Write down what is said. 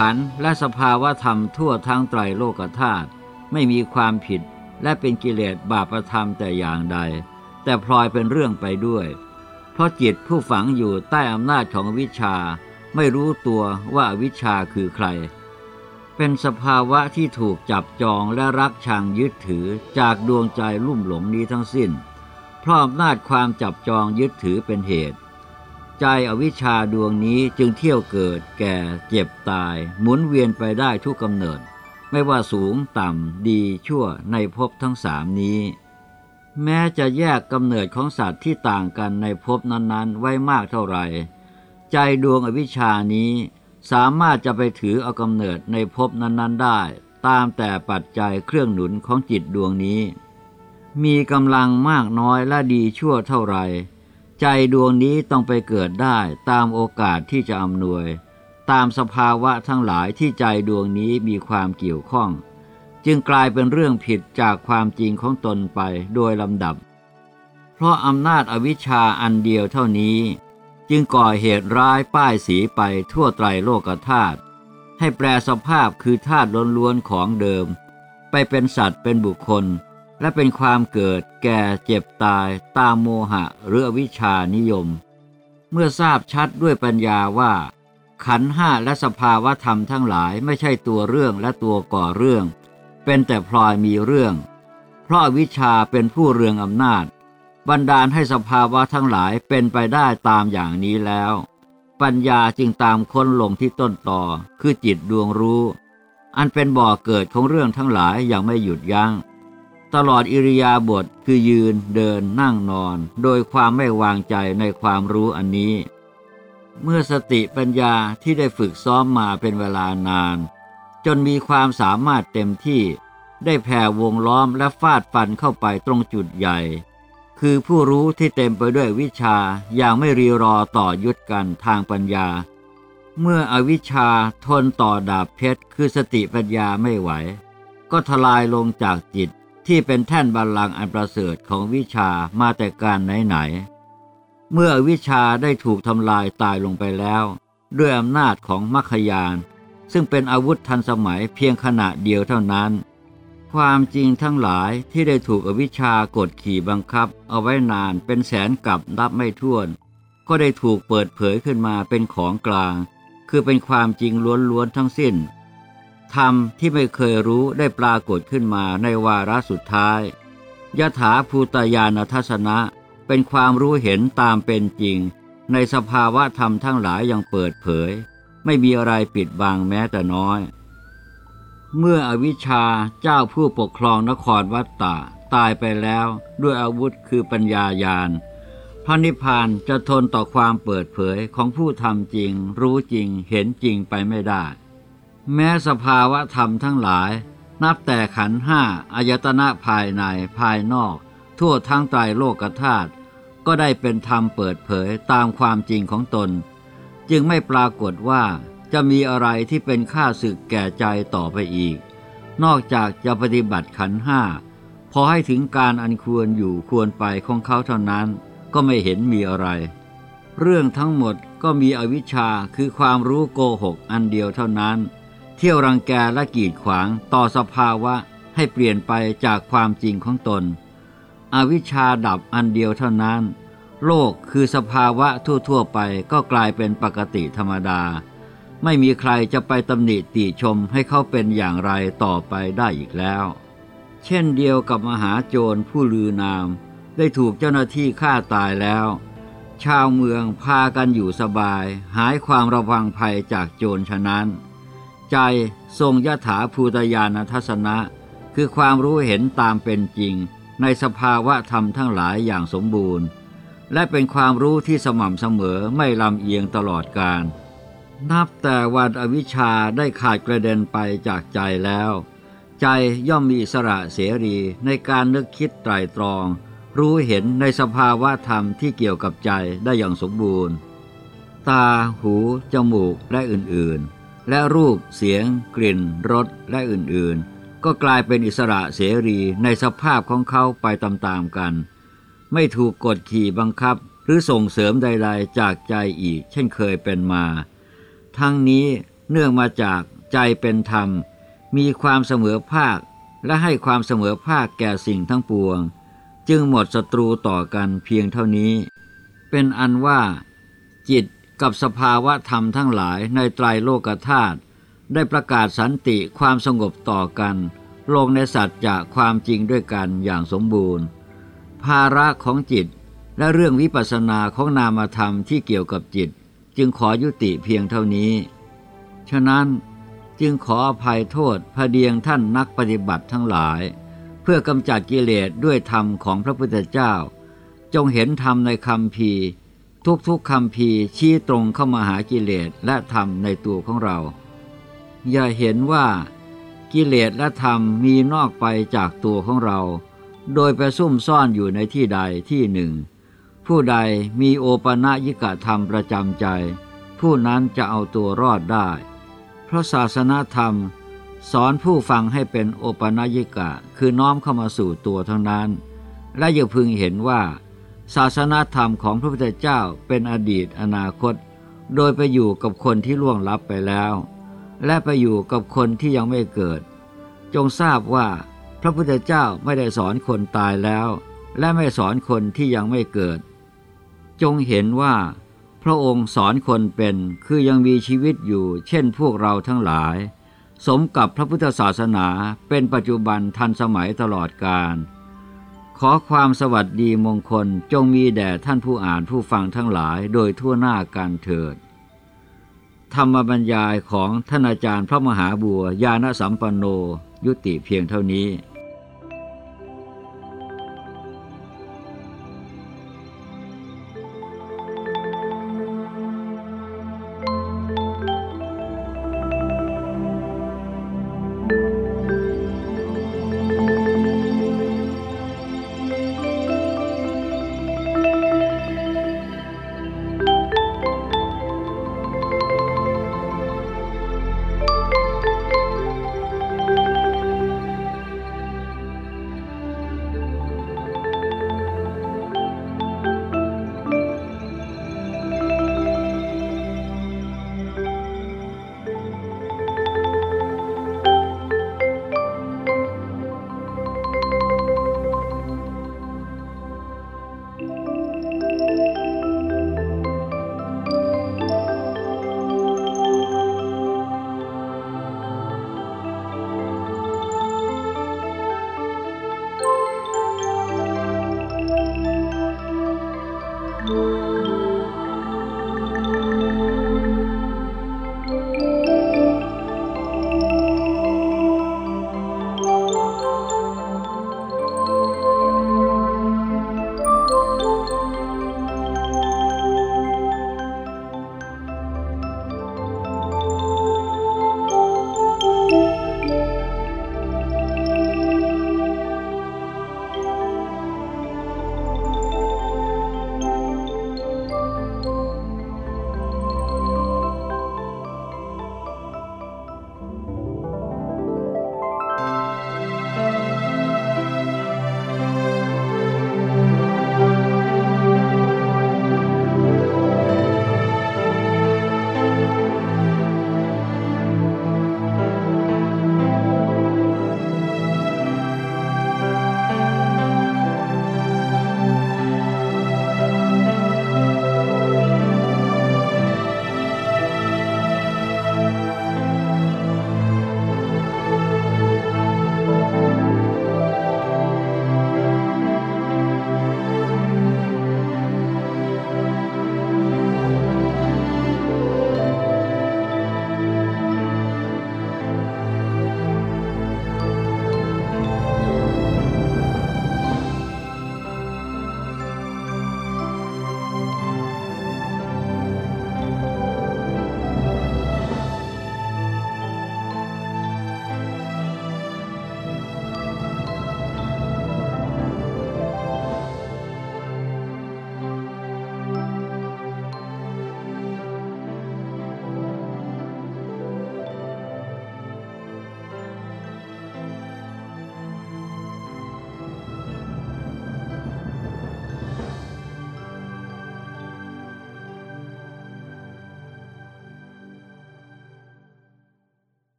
ขันธ์และสภาวธรรมทั่วทั้งไตรโลกธาตุไม่มีความผิดและเป็นกิเลสบาปธรรมแต่อย่างใดแต่พลอยเป็นเรื่องไปด้วยเพราะจิตผู้ฝังอยู่ใต้อำนาจของอวิชชาไม่รู้ตัวว่าอวิชชาคือใครเป็นสภาวะที่ถูกจับจองและรักชังยึดถือจากดวงใจลุ่มหลงนี้ทั้งสิ้นเพราะอำนาจความจับจองยึดถือเป็นเหตุใจอวิชชาดวงนี้จึงเที่ยวเกิดแก่เจ็บตายหมุนเวียนไปได้ทุกกำเนิดไม่ว่าสูงต่ำดีชั่วในภพทั้งสามนี้แม้จะแยกกำเนิดของสัตว์ที่ต่างกันในภพนั้นๆไว้มากเท่าไหร่ใจดวงอวิชชานี้สามารถจะไปถือเอากำเนิดในภพนั้นๆได้ตามแต่ปัจจัยเครื่องหนุนของจิตดวงนี้มีกำลังมากน้อยและดีชั่วเท่าไหร่ใจดวงนี้ต้องไปเกิดได้ตามโอกาสที่จะอำนวยตามสภาวะทั้งหลายที่ใจดวงนี้มีความเกี่ยวข้องจึงกลายเป็นเรื่องผิดจากความจริงของตนไปโดยลำดับเพราะอำนาจอวิชชาอันเดียวเท่านี้จึงก่อเหตุร้ายป้ายสีไปทั่วไตรโลกธาตุให้แปรสภาพคือธาตุล้วนๆของเดิมไปเป็นสัตว์เป็นบุคคลและเป็นความเกิดแก่เจ็บตายตามโมหะหรืออวิชชานิยมเมื่อทราบชัดด้วยปัญญาว่าขันธ์ห้าและสภาวธรรมทั้งหลายไม่ใช่ตัวเรื่องและตัวก่อเรื่องเป็นแต่พลอยมีเรื่องเพราะอวิชชาเป็นผู้เรืองอำนาจบันดาลให้สภาวะทั้งหลายเป็นไปได้ตามอย่างนี้แล้วปัญญาจึงตามค้นลงที่ต้นตอคือจิตดวงรู้อันเป็นบ่อเกิดของเรื่องทั้งหลายอย่างไม่หยุดยั้งตลอดอิริยาบถคือยืนเดินนั่งนอนโดยความไม่วางใจในความรู้อันนี้เมื่อสติปัญญาที่ได้ฝึกซ้อมมาเป็นเวลานานจนมีความสามารถเต็มที่ได้แผ่วงล้อมและฟาดฟันเข้าไปตรงจุดใหญ่คือผู้รู้ที่เต็มไปด้วยวิชาอย่างไม่รีรอต่อยุทธกันทางปัญญาเมื่ออวิชชาทนต่อดาบเพชรคือสติปัญญาไม่ไหวก็ทลายลงจากจิตที่เป็นแท่นบัลลังก์อันประเสริฐของวิชามาแต่การไหนๆเมื่ออวิชชาได้ถูกทำลายตายลงไปแล้วด้วยอำนาจของมรรคญาณซึ่งเป็นอาวุธทันสมัยเพียงขณะเดียวเท่านั้นความจริงทั้งหลายที่ได้ถูกอวิชชากดขี่บังคับเอาไว้นานเป็นแสนกับนับไม่ถ้วนก็ได้ถูกเปิดเผยขึ้นมาเป็นของกลางคือเป็นความจริงล้วนๆทั้งสิ้นธรรมที่ไม่เคยรู้ได้ปรากฏขึ้นมาในวาระสุดท้ายยถาภูตญาณทัศนะเป็นความรู้เห็นตามเป็นจริงในสภาวะธรรมทั้งหลายอย่างเปิดเผยไม่มีอะไรปิดบังแม้แต่น้อยเมื่ออวิชชาเจ้าผู้ปกครองนครวัฏฏะตายไปแล้วด้วยอาวุธคือปัญญาญาณพระนิพพานจะทนต่อความเปิดเผยของผู้ทำจริงรู้จริงเห็นจริงไปไม่ได้แม้สภาวะธรรมทั้งหลายนับแต่ขันธ์ห้าอายตนะภายในภายนอกทั่วทั้งไตรโลกธาตุก็ได้เป็นธรรมเปิดเผยตามความจริงของตนจึงไม่ปรากฏว่าจะมีอะไรที่เป็นข้าศึกแก่ใจต่อไปอีกนอกจากจะปฏิบัติขันธ์ห้าพอให้ถึงการอันควรอยู่ควรไปของเขาเท่านั้นก็ไม่เห็นมีอะไรเรื่องทั้งหมดก็มีอวิชชาคือความรู้โกหกอันเดียวเท่านั้นเที่ยวรังแกและกีดขวางต่อสภาวะให้เปลี่ยนไปจากความจริงของตนอวิชชาดับอันเดียวเท่านั้นโลกคือสภาวะทั่วๆไปก็กลายเป็นปกติธรรมดาไม่มีใครจะไปตำหนิติชมให้เขาเป็นอย่างไรต่อไปได้อีกแล้วเช่นเดียวกับมหาโจรผู้ลือนามได้ถูกเจ้าหน้าที่ฆ่าตายแล้วชาวเมืองพากันอยู่สบายหายความระวังภัยจากโจรฉะนั้นใจทรงยถาภูตญาณทัศนะคือความรู้เห็นตามเป็นจริงในสภาวะธรรมทั้งหลายอย่างสมบูรณ์และเป็นความรู้ที่สม่ำเสมอไม่ลำเอียงตลอดกาลนับแต่วันอวิชชาได้ขาดกระเด็นไปจากใจแล้วใจย่อมมีอิสระเสรีในการนึกคิดไตร่ตรองรู้เห็นในสภาวะธรรมที่เกี่ยวกับใจได้อย่างสมบูรณ์ตาหูจมูกและอื่นๆและรูปเสียงกลิ่นรสและอื่นๆก็กลายเป็นอิสระเสรีในสภาพของเขาไปตามๆกันไม่ถูกกดขี่บังคับหรือส่งเสริมใดๆจากใจอีกเช่นเคยเป็นมาทั้งนี้เนื่องมาจากใจเป็นธรรมมีความเสมอภาคและให้ความเสมอภาคแก่สิ่งทั้งปวงจึงหมดศัตรูต่อกันเพียงเท่านี้เป็นอันว่าจิตกับสภาวะธรรมทั้งหลายในไตรโลกธาตุได้ประกาศสันติความสงบต่อกันลงในสัจจะความจริงด้วยกันอย่างสมบูรณ์ภาระของจิตและเรื่องวิปัสสนาของนามธรรมที่เกี่ยวกับจิตจึงขอยุติเพียงเท่านี้ฉะนั้นจึงขออภัยโทษพระเดียงท่านนักปฏิบัติทั้งหลายเพื่อกำจัดกิเลสด้วยธรรมของพระพุทธเจ้าจงเห็นธรรมในคัมภีร์ทุกๆคัมภีร์ชี้ตรงเข้ามาหากิเลสและธรรมในตัวของเราอย่าเห็นว่ากิเลสและธรรมมีนอกไปจากตัวของเราโดยไปซุ่มซ่อนอยู่ในที่ใดที่หนึ่งผู้ใดมีโอปนยิกธรรมประจำใจผู้นั้นจะเอาตัวรอดได้เพราะศาสนธรรมสอนผู้ฟังให้เป็นโอปนยิกะคือน้อมเข้ามาสู่ตัวทั้งนั้นและอย่าพึงเห็นว่าศาสนธรรมของพระพุทธเจ้าเป็นอดีตอนาคตโดยไปอยู่กับคนที่ล่วงลับไปแล้วและไปอยู่กับคนที่ยังไม่เกิดจงทราบว่าพระพุทธเจ้าไม่ได้สอนคนตายแล้วและไม่สอนคนที่ยังไม่เกิดจงเห็นว่าพระองค์สอนคนเป็นคือยังมีชีวิตอยู่เช่นพวกเราทั้งหลายสมกับพระพุทธศาสนาเป็นปัจจุบันทันสมัยตลอดกาลขอความสวัสดีมงคลจงมีแด่ท่านผู้อ่านผู้ฟังทั้งหลายโดยทั่วหน้ากันเถิดธรรมบรรยายของท่านอาจารย์พระมหาบัวญาณสัมปันโนยุติเพียงเท่านี้